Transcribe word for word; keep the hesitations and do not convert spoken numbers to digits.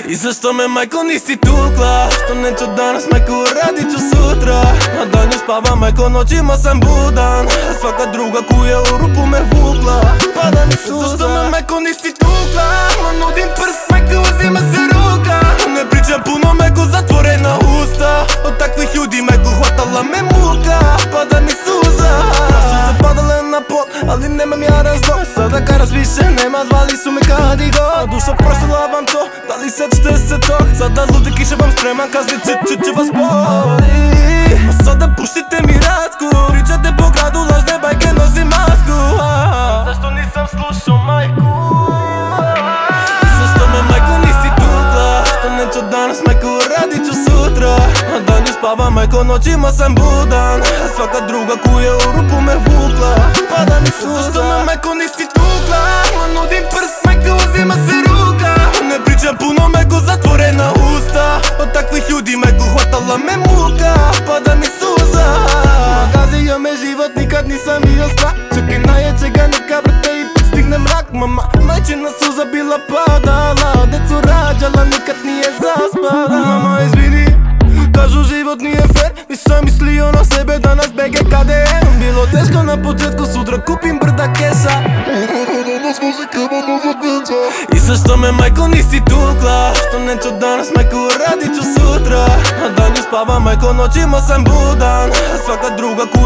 I zašto me majko nisi tukla? Što neću danas majko, radit ću sutra. A danju spavam majko, noćima sam budan. A svaka druga kuja u rupu me vukla. Pada mi suza. Zašto me majko nisi tukla? Ma nudim prst majko, uzima se ruka. Ne pričam puno majko, zatvorena usta. Od takvih ljudi majko, hvatala me muka. Pada mi suza. Suze padale na pod, ali nemam ja razlog. Sada karas više nema, zvali su me Kadigo. Duša prošla vam to, da li sećate se tog? Sada ludi kiše vam spreman, kazni će, će, će vas boli. A sada puštite mi rasku, pričate po gradu, lažne bajke, nosim masku. Zašto nisam slušao majku? Zašto me majko nisi tukla? Što neću danas majku, radit ću sutra. A danju spavam majko, noćima sam budan. A svaka druga kuja u rupu me vukla. Pada mi suza. Zašto me majko nisi tukla? Ma nudim prst majko, uzima se ruka. Ne pričam puno majko, zatvorena usta. Od takvih ljudi majko, hvatala me muka. Pada mi suza. Magazio me život, nikad nisam bio strah. Čekaj najjače ga neka brate i stigne mrak. Mama, majčina suza bila padala. Decu rađala, nikad nije zaspala. Mama izvini, kažu život nije fair. Nisam mislio na sebe, danas B G K D M. Bilo teško na početku, sutra kupim brda keša. I zašto me majko nisi tukla? Što neću danas majko, radit ću sutra. A danju spavam majko, noćima sam budan. A svaka druga kuća